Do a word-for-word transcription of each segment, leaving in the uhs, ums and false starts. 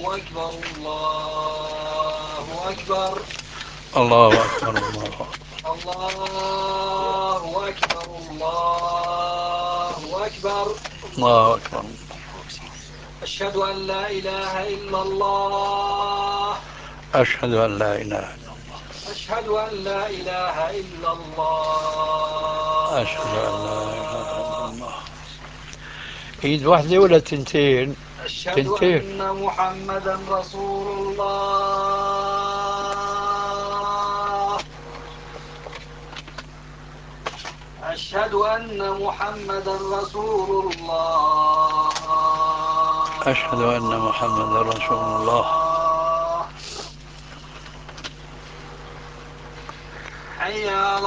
أكبر الله أكبر. الله أكبر الله. الله أكبر الله أكبر. الله أكبر. أشهد أن لا إله إلا الله. أشهد أن لا إله إلا الله. أشهد أن لا إله إلا الله. أشهد أن لا إله إلا الله. إيد واحدة ولا تنتين؟ أشهد تنتين. أن محمدا رسول الله. أشهد أن محمدا رسول الله. أشهد أن محمد رسول الله. حي على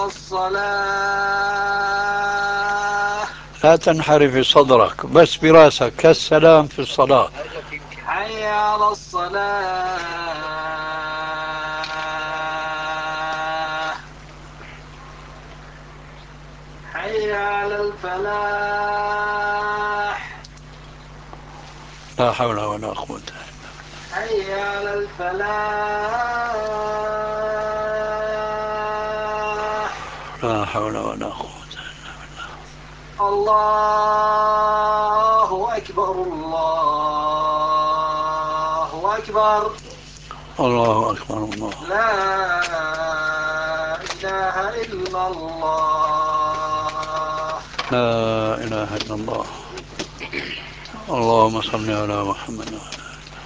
الصلاة. لا تنحرف صدرك، بس براسك كالسلام في الصلاة. حي على الصلاة. حي على الفلاح. لا حول ولا قوة. حي على الفلاح. لا حول ولا قوة. الله أكبر الله أكبر. الله أكبر الله. لا إله إلا الله. لا إله إلا الله. اللهم صل على محمد وعلى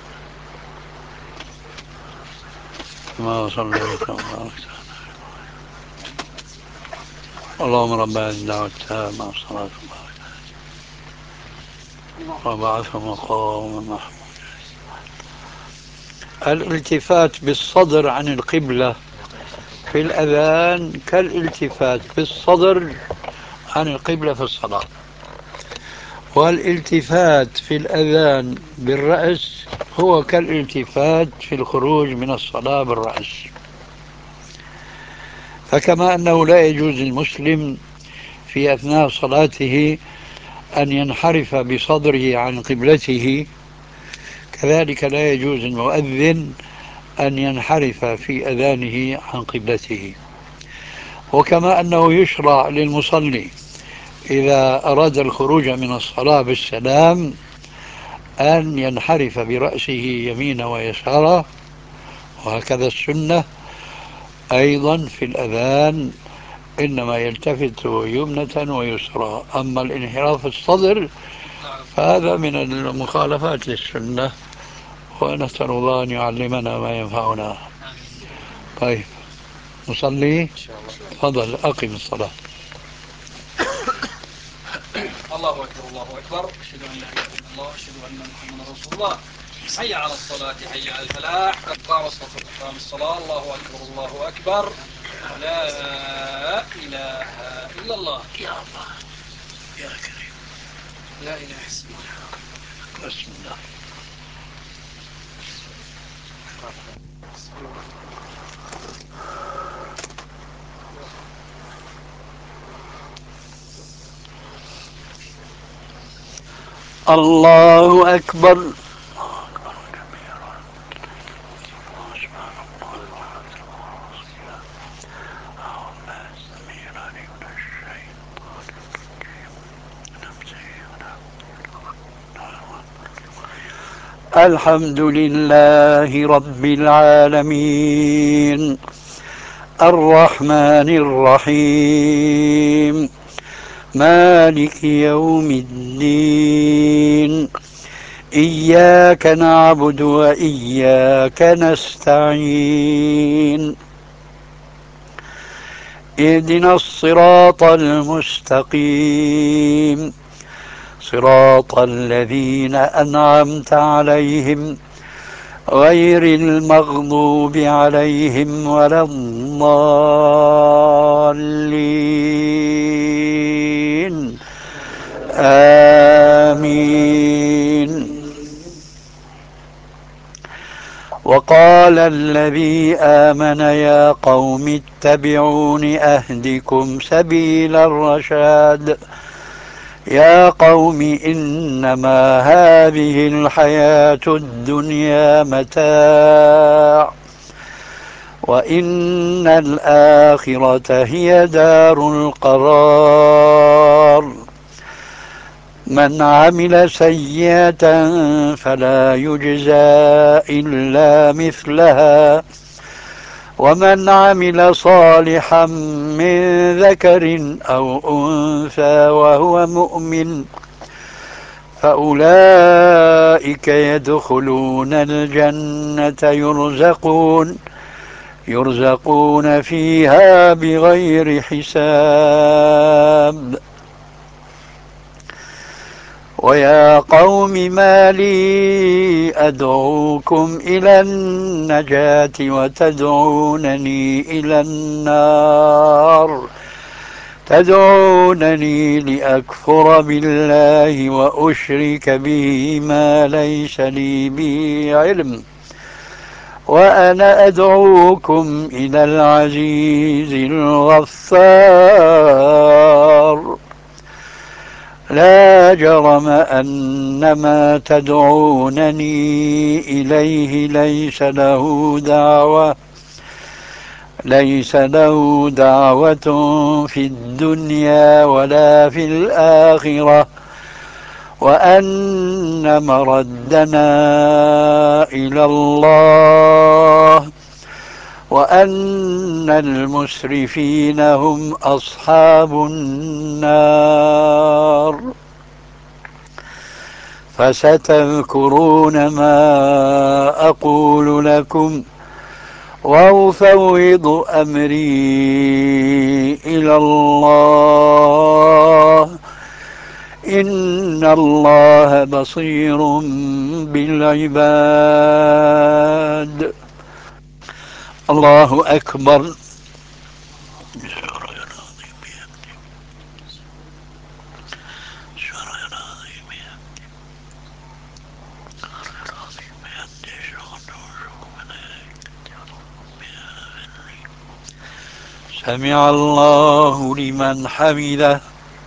ما صليت وباركت. اللهم رب هذه الدعوة التامة والصلاة وبعثه مقام محمود. الالتفات بالصدر عن القبلة في الأذان كالالتفات بالصدر عن القبلة في الصلاة، والالتفات في الأذان بالرأس هو كالالتفات في الخروج من الصلاة بالرأس. فكما أنه لا يجوز للمسلم في أثناء صلاته أن ينحرف بصدره عن قبلته، كذلك لا يجوز المؤذن أن ينحرف في أذانه عن قبلته. وكما أنه يشرع للمصلي إذا أراد الخروج من الصلاة بالسلام أن ينحرف برأسه يمينا ويسارا، وهكذا السنة أيضا في الأذان إنما يلتفت يمنة ويسرى. أما الانحراف الصدر فهذا من المخالفات للسنة، ونسأل الله أن يعلمنا ما ينفعنا. طيب نصلي. تفضل أقم الصلاة. الله أكبر الله أكبر. أشهد أن لا إله إلا الله. أشهد أن محمدا رسول الله. حي على الصلاة حي على الفلاح. قد قام الصلاة قد قام الصلاة. الله أكبر الله أكبر. لا إله إلا الله. يا الله يا كريم. لا إله إلا الله. بسم الله. الله أكبر. الحمد لله رب العالمين الرحمن الرحيم مالك يوم الدين إياك نعبد وإياك نستعين اهدنا الصراط المستقيم صراط الذين أنعمت عليهم غير المغضوب عليهم ولا الضالين آمين. وقال الذي آمن يا قوم اتبعون أهدكم سبيل الرشاد يا قوم إنما هذه الحياة الدنيا متاع وإن الآخرة هي دار القرار. من عمل سيئة فلا يجزى إلا مثلها ومن عمل صالحا من ذكر أو أنثى وهو مؤمن فأولئك يدخلون الجنة يرزقون يرزقون فيها بغير حساب. ويا قوم ما لي أدعوكم إلى النجاة وتدعونني إلى النار تدعونني لأكفر بالله وأشرك به ما ليس لي به علم وأنا أدعوكم إلى العزيز الغفار. لا جرم أن ما تدعونني إليه ليس له دعوة ليس له دعوة في الدنيا ولا في الآخرة وأن مردنا إلى الله وأن المسرفين هم أصحاب النار. فستذكرون ما أقول لكم وأفوض أمري إلى الله إن الله بصير بالعباد. الله أكبر. سمع الله لمن حمده.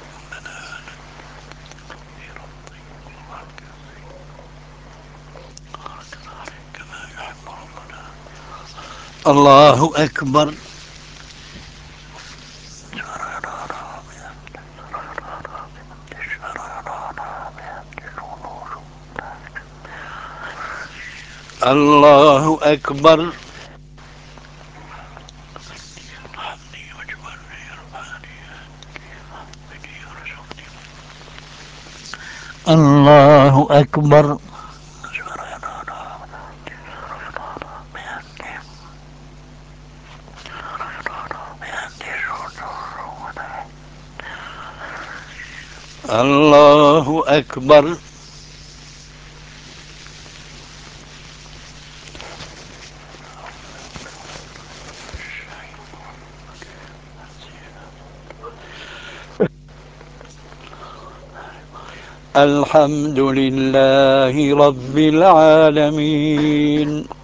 الله أكبر. الله أكبر. الله أكبر. الله أكبر. الحمد لله رب العالمين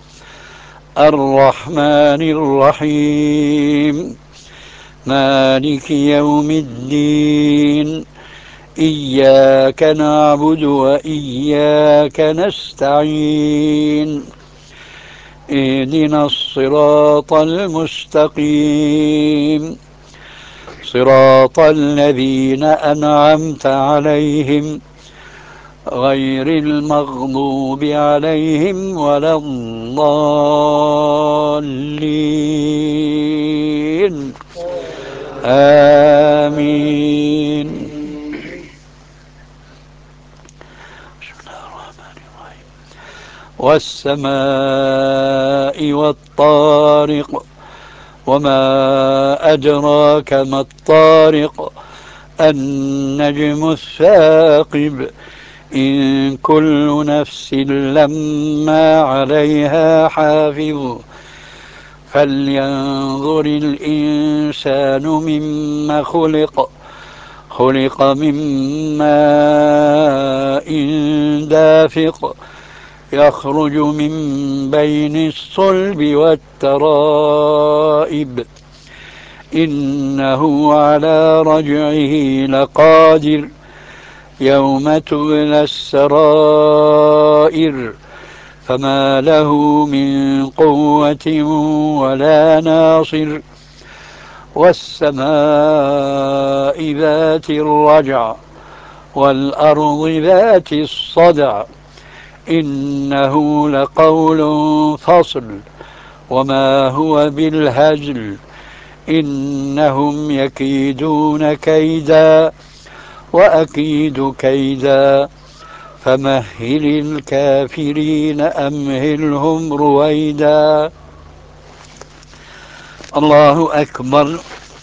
الرحمن الرحيم مالك يوم الدين إياك نعبد وإياك نستعين اهدنا الصراط المستقيم صراط الذين أنعمت عليهم غير المغضوب عليهم ولا الضالين آمين. بسم الله الرحمن الرحيم والسماء والطارق وما أدراك ما الطارق النجم الثاقب إن كل نفس لما عليها حافظ فلينظر الإنسان مما خلق خلق من ماء دافق يخرج من بين الصلب والترائب إنه على رجعه لقادر يوم تبلى السرائر فما له من قوة ولا ناصر والسماء ذات الرجع والأرض ذات الصدع إنه لقول فصل وما هو بالهزل إنهم يكيدون كيدا وأكيد كيدا فمهل الكافرين أمهلهم رويدا. الله أكبر.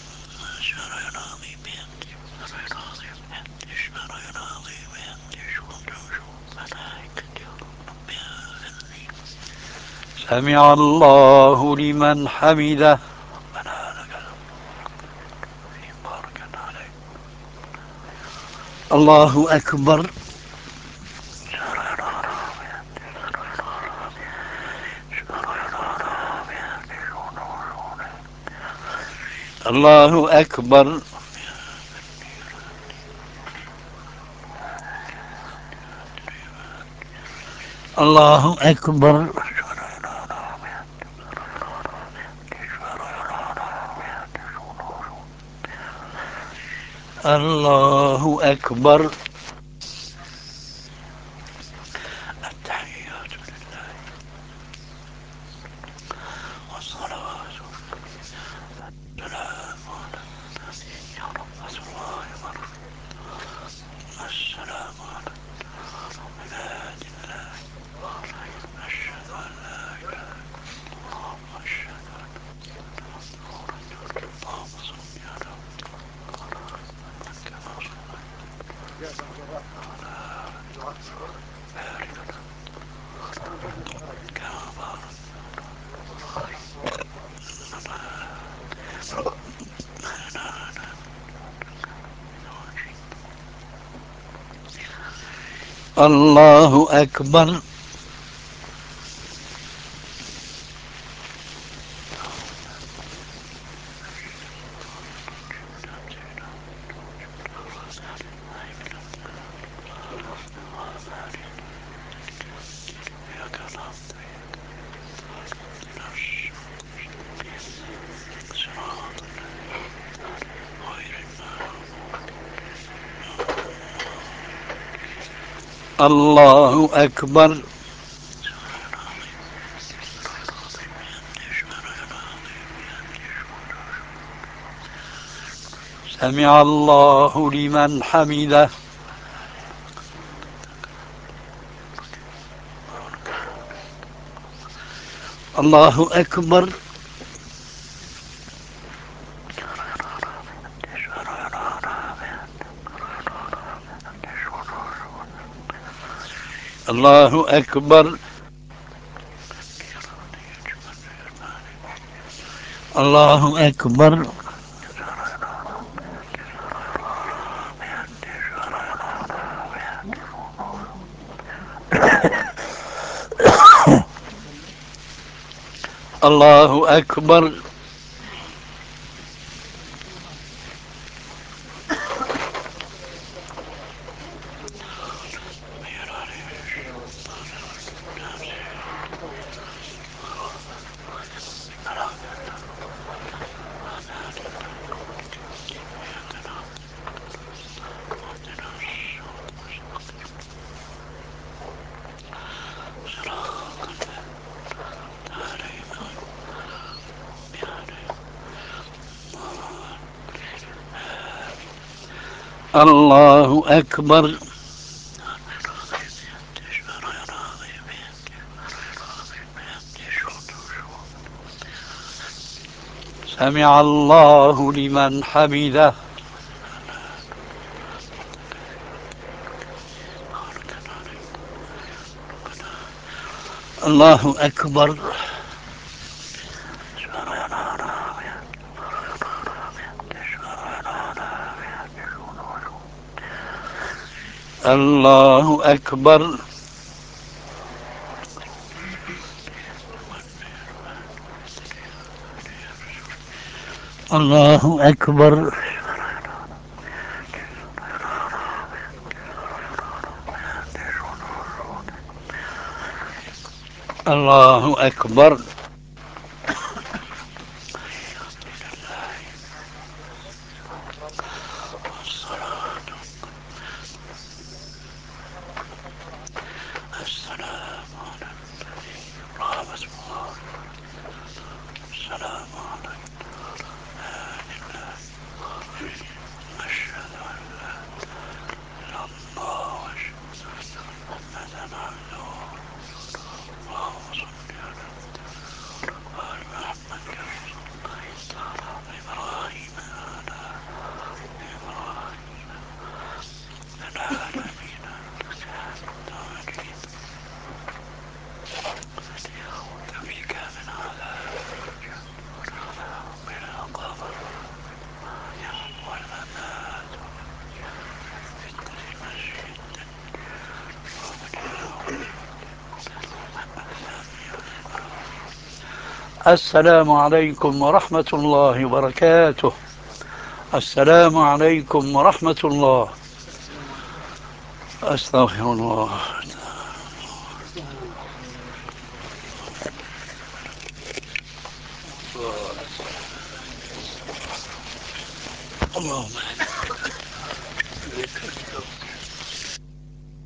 سمع الله لمن حمده. الله أكبر. الله أكبر. الله أكبر. الله أكبر. التحيات لله والصلوات والسلام على رسول الله السلام على عباد الله أشهد أن لا إله إلا الله وأشهد أن اللهم صل على محمد كما الله أكبر. الله أكبر. سمع الله لمن حمده. الله أكبر. الله أكبر. الله أكبر. الله أكبر. الله أكبر. سمع الله لمن حمده. الله أكبر. الله أكبر. الله أكبر. الله أكبر. السلام ورحمة الله. السلام عليكم. أشهد أن لا إله إلا الله وأشهد أن محمدا عبده ورسوله. اللهم صل على آل محمد كما صليت على إبراهيم وعلى إبراهيم في العالمين إنك مجيد. كفيك من عذاب من القبر والممات فتنة المسيح ومن يوم الثاني والموت. السلام عليكم ورحمة الله وبركاته. السلام عليكم ورحمة الله. أستغفر الله. اللهم